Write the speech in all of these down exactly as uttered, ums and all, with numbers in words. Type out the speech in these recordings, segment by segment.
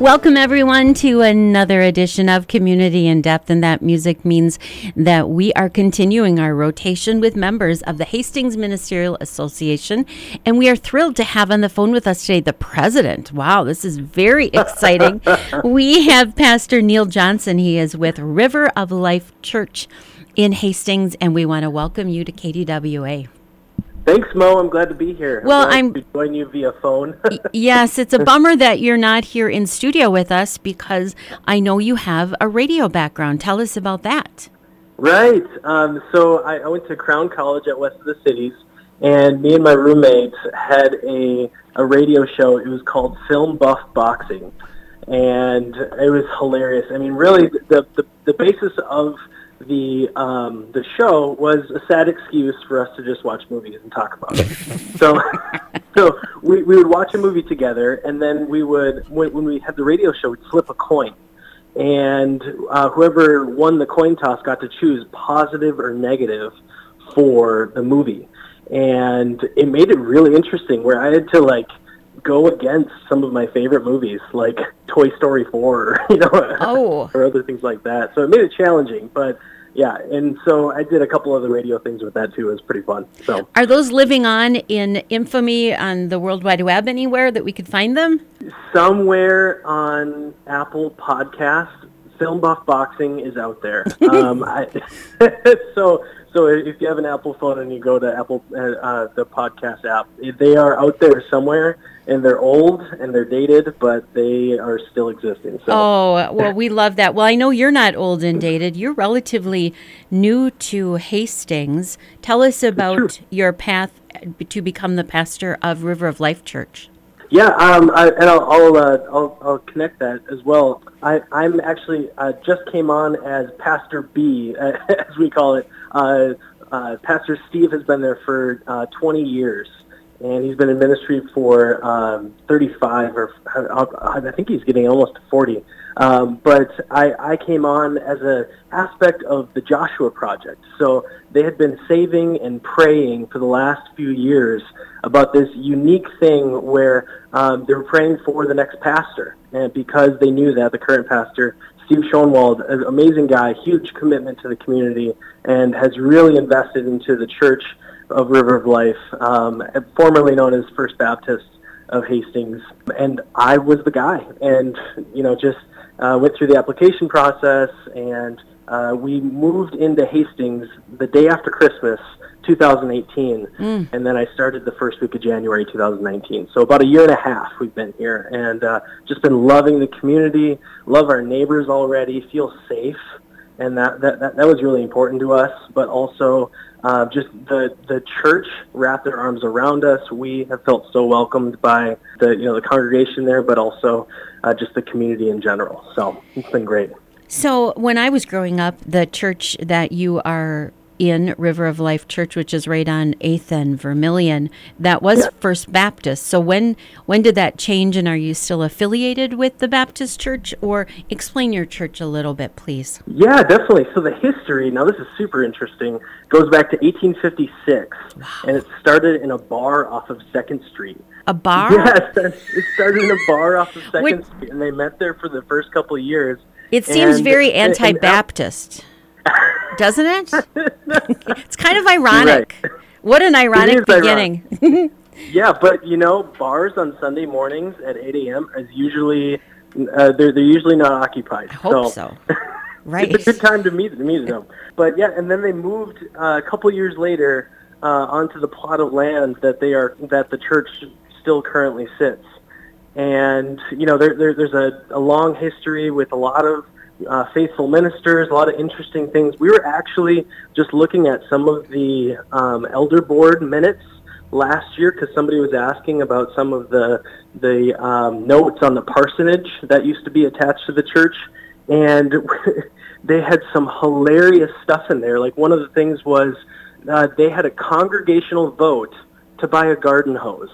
Welcome, everyone, to another edition of Community in Depth, and that music means that we are continuing our rotation with members of the Hastings Ministerial Association, and we are thrilled to have on the phone with us today the president. Wow, this is very exciting. We have Pastor Neil Johnson. He is with River of Life Church in Hastings, and we want to welcome you to K D W A. Thanks, Mo. I'm glad to be here. Well, I'm, I'm to join you via phone. Yes, it's a bummer that you're not here in studio with us because I know you have a radio background. Tell us about that. Right. Um, so I, I went to Crown College at West of the Cities, and me and my roommates had a a radio show. It was called Film Buff Boxing, and it was hilarious. I mean, really, the the, the basis of the um, the show was a sad excuse for us to just watch movies and talk about it. so so we, we would watch a movie together, and then we would, when, when we had the radio show, we'd flip a coin. And uh, whoever won the coin toss got to choose positive or negative for the movie. And it made it really interesting where I had to, like, go against some of my favorite movies, like Toy Story four, you know, oh. or other things like that. So it made it challenging, but yeah, and so I did a couple other radio things with that too. It was pretty fun. So, are those living on in infamy on the World Wide Web anywhere that we could find them? Somewhere on Apple Podcasts, Film Buff Boxing is out there. um, I, so. So if you have an Apple phone and you go to Apple, uh, uh, the podcast app, they are out there somewhere, and they're old and they're dated, but they are still existing. So. Oh, well, we love that. Well, I know you're not old and dated. You're relatively new to Hastings. Tell us about your path to become the pastor of River of Life Church. Yeah, um, I, and I'll I'll, uh, I'll I'll connect that as well. I I'm actually uh, just came on as Pastor B, uh, as we call it. Uh, uh, Pastor Steve has been there for uh, twenty years, and he's been in ministry for um, thirty-five, or uh, I think he's getting almost to forty. Um, but I, I came on as an aspect of the Joshua Project. So they had been saving and praying for the last few years about this unique thing where um, they were praying for the next pastor, and because they knew that the current pastor, Steve Schoenwald, an amazing guy, huge commitment to the community, and has really invested into the Church of River of Life, um, formerly known as First Baptist of Hastings. And I was the guy, and you know, just uh, went through the application process, and uh, we moved into Hastings the day after Christmas, two thousand eighteen, mm. and then I started the first week of January two thousand nineteen. So about a year and a half we've been here, and uh, just been loving the community, love our neighbors already, feel safe, and that that, that, that was really important to us, but also uh, just the the church wrapped their arms around us. We have felt so welcomed by the you know the congregation there, but also uh, just the community in general. So it's been great. So when I was growing up, the church that you are in, River of Life Church, which is right on eighth and Vermilion, that was yeah. First Baptist. So when when did that change, and are you still affiliated with the Baptist Church? Or explain your church a little bit, please. Yeah, definitely. So the history, now this is super interesting, goes back to eighteen fifty-six, wow. and it started in a bar off of second Street. A bar? Yes, it started in a bar off of second Which, Street, and they met there for the first couple of years. It seems and, very anti-Baptist. And, and, doesn't it? It's kind of ironic. Right. What an ironic beginning. Yeah, but you know, bars on Sunday mornings at eight a.m. is usually uh, they're they're usually not occupied. I hope so. so. Right. It's a good time to meet to meet them. But yeah, and then they moved uh, a couple years later uh, onto the plot of land that they are that the church still currently sits. And you know, there, there there's a, a long history with a lot of Uh, faithful ministers, a lot of interesting things. We were actually just looking at some of the um, elder board minutes last year because somebody was asking about some of the the um, notes on the parsonage that used to be attached to the church, and they had some hilarious stuff in there. Like one of the things was uh, they had a congregational vote to buy a garden hose.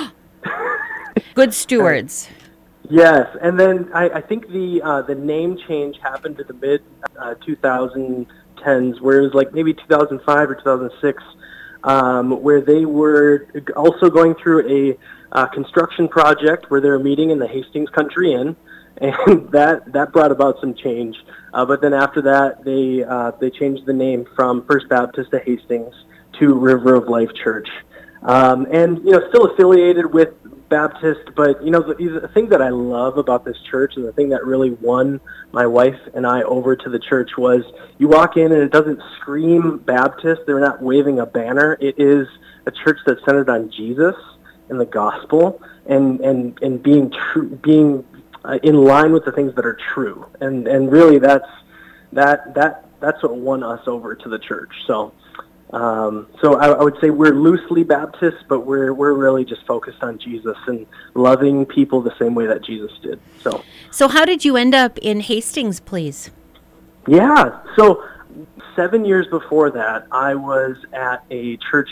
Good stewards. Yes, and then I, I think the uh, the name change happened in the mid uh, twenty tens, where it was like maybe two thousand five or two thousand six, um, where they were also going through a uh, construction project where they were meeting in the Hastings Country Inn, and that that brought about some change. Uh, but then after that, they uh, they changed the name from First Baptist of Hastings to River of Life Church, um, and you know, still affiliated with Baptist. But you know, the, the thing that I love about this church, and the thing that really won my wife and I over to the church, was you walk in and it doesn't scream Baptist. They're not waving a banner. It is a church that's centered on Jesus and the gospel, and and and being true, being uh, in line with the things that are true. And and really, that's that that that's what won us over to the church. So. Um, so I, I would say we're loosely Baptist, but we're we're really just focused on Jesus and loving people the same way that Jesus did. So, so how did you end up in Hastings, please? Yeah, so seven years before that, I was at a church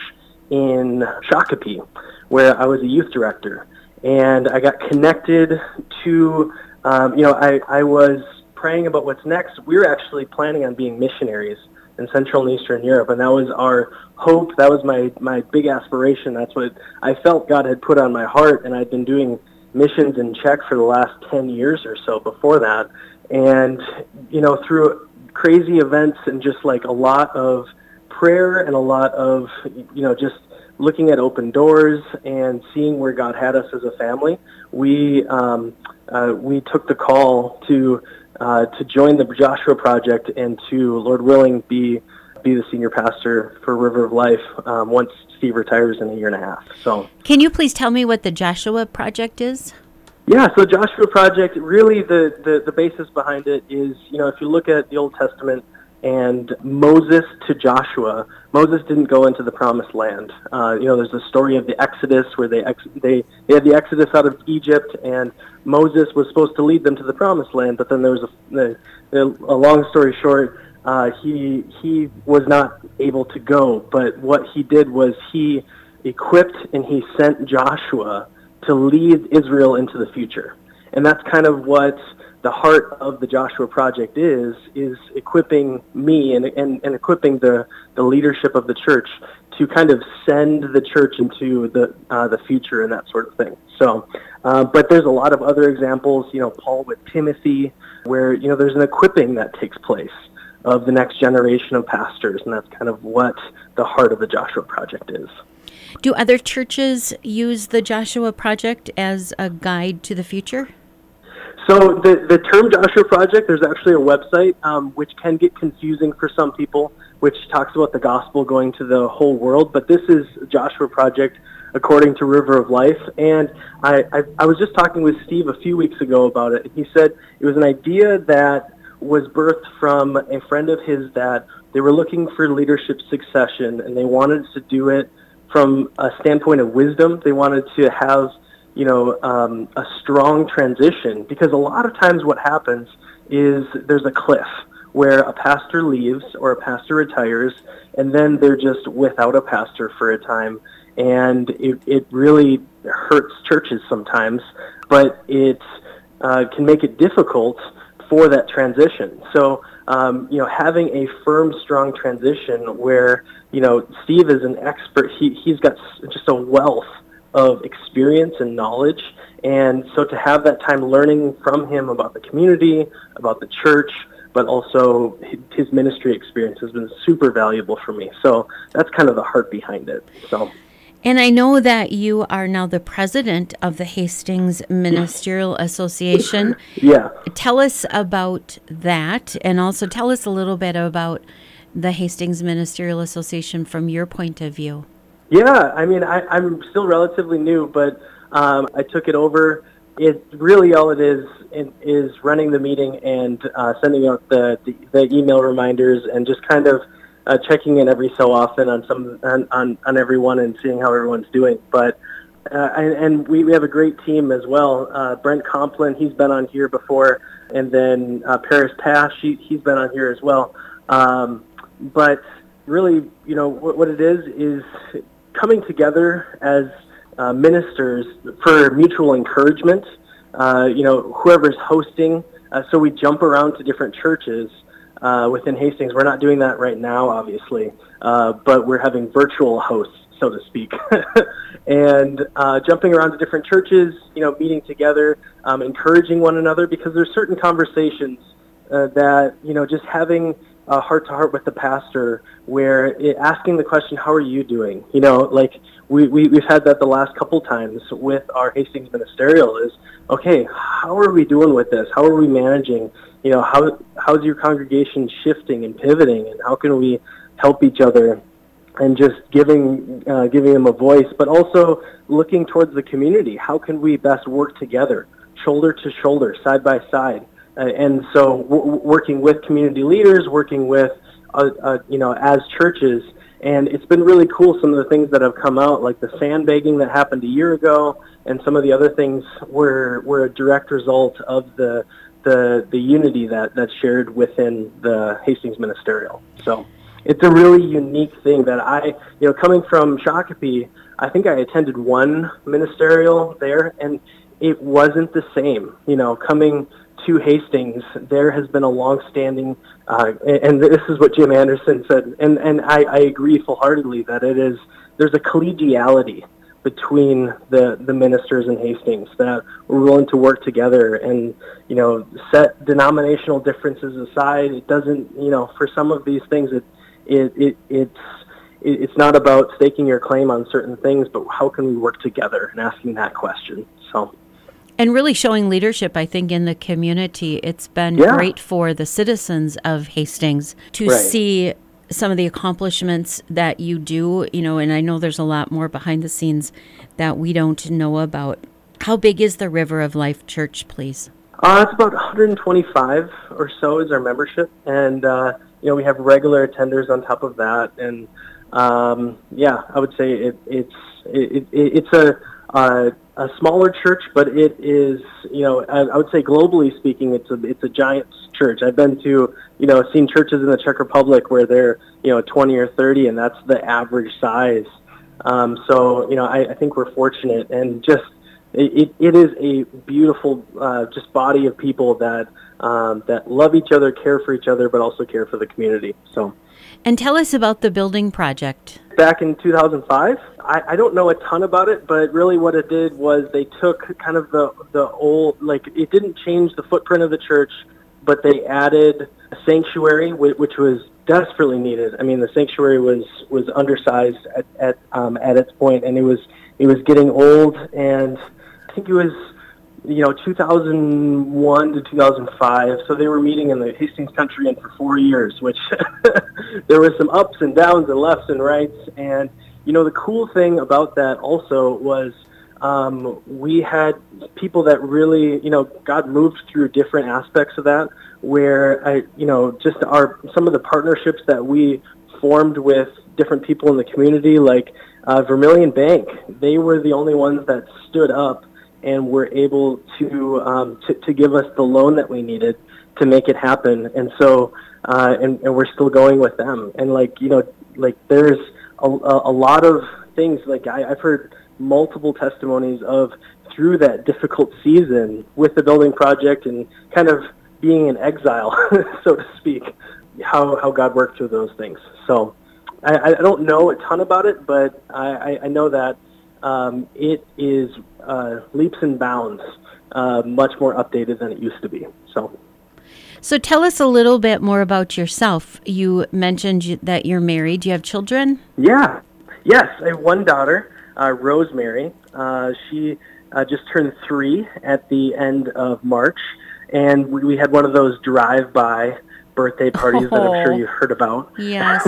in Shakopee where I was a youth director, and I got connected to, um, you know, I, I was praying about what's next. We were actually planning on being missionaries in Central and Eastern Europe, and that was our hope. That was my, my big aspiration. That's what I felt God had put on my heart, and I'd been doing missions in Czech for the last ten years or so before that. And, you know, through crazy events and just like a lot of prayer and a lot of, you know, just looking at open doors and seeing where God had us as a family, we um, uh, we took the call to Uh, to join the Joshua Project and to, Lord willing, be be the senior pastor for River of Life um, once Steve retires in a year and a half. So, can you please tell me what the Joshua Project is? Yeah, so Joshua Project, really the, the, the basis behind it is, you know, if you look at the Old Testament and Moses to Joshua, Moses didn't go into the Promised Land. Uh, you know, there's a story of the Exodus where they, ex- they they had the Exodus out of Egypt, and Moses was supposed to lead them to the Promised Land, but then there was a, a, a long story short, uh, he he was not able to go. But what he did was he equipped and he sent Joshua to lead Israel into the future, and that's kind of what the heart of the Joshua Project is, is equipping me and, and, and equipping the, the leadership of the church to kind of send the church into the uh, the future and that sort of thing. So, uh, but there's a lot of other examples, you know, Paul with Timothy, where, you know, there's an equipping that takes place of the next generation of pastors, and that's kind of what the heart of the Joshua Project is. Do other churches use the Joshua Project as a guide to the future? So the, the term Joshua Project, there's actually a website um, which can get confusing for some people, which talks about the gospel going to the whole world. But this is Joshua Project according to River of Life. And I, I, I was just talking with Steve a few weeks ago about it. He said it was an idea that was birthed from a friend of his that they were looking for leadership succession, and they wanted to do it from a standpoint of wisdom. They wanted to have you know, um, a strong transition, because a lot of times what happens is there's a cliff where a pastor leaves or a pastor retires, and then they're just without a pastor for a time, and it, it really hurts churches sometimes, but it uh, can make it difficult for that transition. So, um, you know, having a firm, strong transition where, you know, Steve is an expert, he, he's got just a wealth of experience and knowledge, and so to have that time learning from him about the community, about the church, but also his ministry experience has been super valuable for me. So that's kind of the heart behind it. So, and I know that you are now the president of the Hastings Ministerial Association. Yeah. Tell us about that, and also tell us a little bit about the Hastings Ministerial Association from your point of view. Yeah, I mean, I, I'm still relatively new, but um, I took it over. It really all it is it is running the meeting and uh, sending out the, the, the email reminders and just kind of uh, checking in every so often on some on, on, on everyone and seeing how everyone's doing. But uh, and, and we, we have a great team as well. Uh, Brent Complin, he's been on here before, and then uh, Paris Pass, she, he's been on here as well. Um, but really, you know, what, what it is is coming together as uh, ministers for mutual encouragement. Uh, you know, whoever's hosting, uh, so we jump around to different churches uh, within Hastings. We're not doing that right now, obviously, uh, but we're having virtual hosts. so to speak. And uh, jumping around to different churches, you know, meeting together, um, encouraging one another, because there's certain conversations uh, that, you know, just having a heart-to-heart with the pastor where it, asking the question, how are you doing? You know, like we, we, we've had that the last couple times with our Hastings Ministerial is, okay, how are we doing with this? How are we managing? You know, how how's your congregation shifting and pivoting, and how can we help each other? And just giving uh, giving them a voice, but also looking towards the community. How can we best work together, shoulder to shoulder, side by side? Uh, and so, w- working with community leaders, working with uh, uh, you know, as churches, and it's been really cool. Some of the things that have come out, like the sandbagging that happened a year ago, and some of the other things were were a direct result of the the the unity that that's shared within the Hastings Ministerial. So. It's a really unique thing that I, you know, coming from Shakopee, I think I attended one ministerial there, and it wasn't the same. You know, coming to Hastings, there has been a long-standing, uh, and this is what Jim Anderson said, and, and I, I agree full-heartedly that it is, there's a collegiality between the, the ministers in Hastings that we're willing to work together and, you know, set denominational differences aside. It doesn't, you know, for some of these things, it, It, it it's it, it's not about staking your claim on certain things, but how can we work together and asking that question. So, and really showing leadership, I think, in the community. It's been yeah. great for the citizens of Hastings to right. see some of the accomplishments that you do. You know, and I know there's a lot more behind the scenes that we don't know about. How big is the River of Life Church, please? Uh, it's about one hundred twenty-five or so is our membership, and uh, you know, we have regular attenders on top of that, and um, yeah, I would say it, it's it, it, it's a, a a smaller church, but it is, you know, I, I would say globally speaking, it's a it's a giant church. I've been to, you know, seen churches in the Czech Republic where they're, you know, twenty or thirty, and that's the average size. Um, so, you know, I, I think we're fortunate, and just it, it is a beautiful uh, just body of people that. Um, that love each other, care for each other, but also care for the community. So, and tell us about the building project. Back in two thousand five, I, I don't know a ton about it, but really what it did was they took kind of the the old, like it didn't change the footprint of the church, but they added a sanctuary, which was desperately needed. I mean, the sanctuary was was undersized at at um, at its point, and it was it was getting old, and I think it was, you know, two thousand one to two thousand five, so they were meeting in the Hastings Country Inn for four years, which there was some ups and downs and lefts and rights, and, you know, the cool thing about that also was um, we had people that really, you know, God moved through different aspects of that, where, I, you know, just our some of the partnerships that we formed with different people in the community, like uh, Vermilion Bank, they were the only ones that stood up and were able to, um, to to give us the loan that we needed to make it happen. And so, uh, and, and we're still going with them. And like, you know, like there's a, a lot of things, like I, I've heard multiple testimonies of through that difficult season with the building project and kind of being in exile, so to speak, how, how God worked through those things. So I, I don't know a ton about it, but I, I know that Um, it is uh, leaps and bounds uh, much more updated than it used to be. So, so tell us a little bit more about yourself. You mentioned you, that you're married. Do you have children? Yeah. Yes, I have one daughter, uh, Rosemary. Uh, she uh, just turned three at the end of March, and we, we had one of those drive-by birthday parties oh. that I'm sure you've heard about. Yes.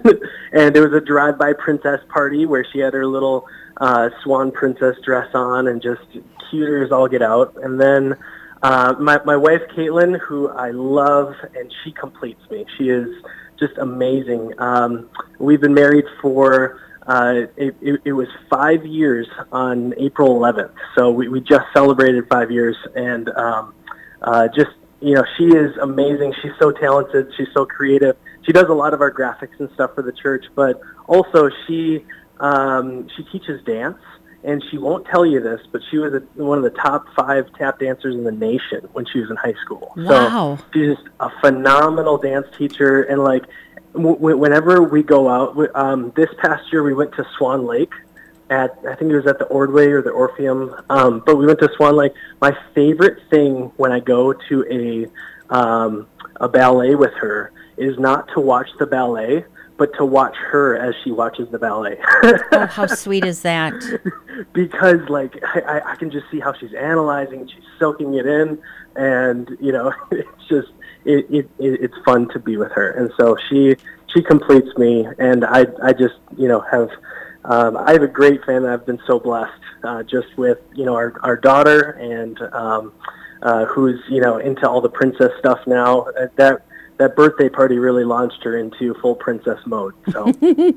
And there was a drive-by princess party where she had her little uh, swan princess dress on and just cuter as all get out. And then uh, my, my wife, Caitlin, who I love, and she completes me. She is just amazing. Um, we've been married for, uh, it, it, it was five years on April eleventh. So we, we just celebrated five years, and um, uh, just, you know, she is amazing. She's so talented. She's so creative. She does a lot of our graphics and stuff for the church, but also she um, she teaches dance, and she won't tell you this, but she was a, one of the top five tap dancers in the nation when she was in high school. Wow. So she's just a phenomenal dance teacher, and like w- whenever we go out, we, um, this past year we went to Swan Lake. At, I think it was at the Ordway or the Orpheum, um, but we went to Swan Lake. My favorite thing when I go to a um, a ballet with her is not to watch the ballet, but to watch her as she watches the ballet. Oh, how sweet is that? Because, like, I, I can just see how she's analyzing, she's soaking it in, and, you know, it's just, it, it, it it's fun to be with her. And so she she completes me, and I, I just, you know, have... Um, I have a great family. I've been so blessed uh, just with, you know, our, our daughter and um, uh, who's, you know, into all the princess stuff now. Uh, that that birthday party really launched her into full princess mode. So,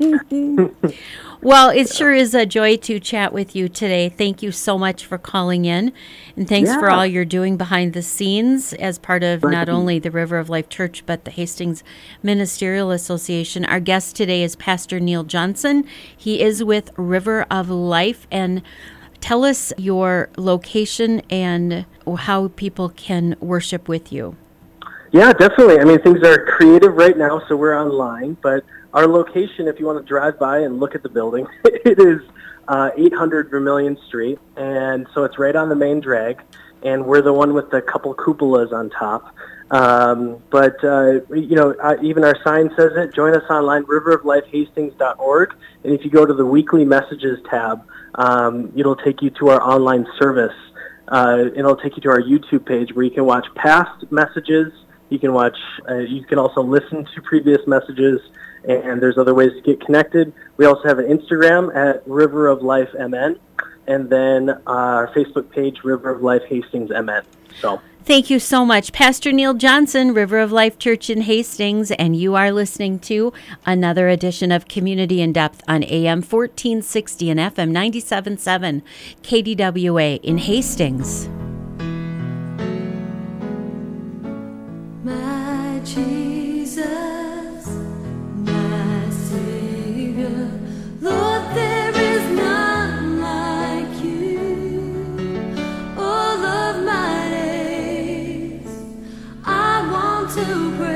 well, it sure is a joy to chat with you today. Thank you so much for calling in, and thanks yeah. for all you're doing behind the scenes as part of Thank not you. only the River of Life Church, but the Hastings Ministerial Association. Our guest today is Pastor Neil Johnson. He is with River of Life. And tell us your location and how people can worship with you. Yeah, definitely. I mean, things are creative right now, so we're online. But our location, if you want to drive by and look at the building, it is uh, eight hundred Vermilion Street. And so it's right on the main drag. And we're the one with the couple cupolas on top. Um, but, uh, you know, uh, even our sign says it. Join us online, river of life hastings dot org. And if you go to the weekly messages tab, um, it'll take you to our online service. Uh, it'll take you to our YouTube page where you can watch past messages. You can watch, uh, you can also listen to previous messages, and there's other ways to get connected. We also have an Instagram at River of Life M N, and then uh, our Facebook page, River of Life Hastings M N. So, thank you so much, Pastor Neil Johnson, River of Life Church in Hastings, and you are listening to another edition of Community in Depth on A M fourteen sixty and F M ninety-seven point seven K D W A in Hastings. My Jesus, my Savior, Lord, there is none like you. All of my days, I want to pray.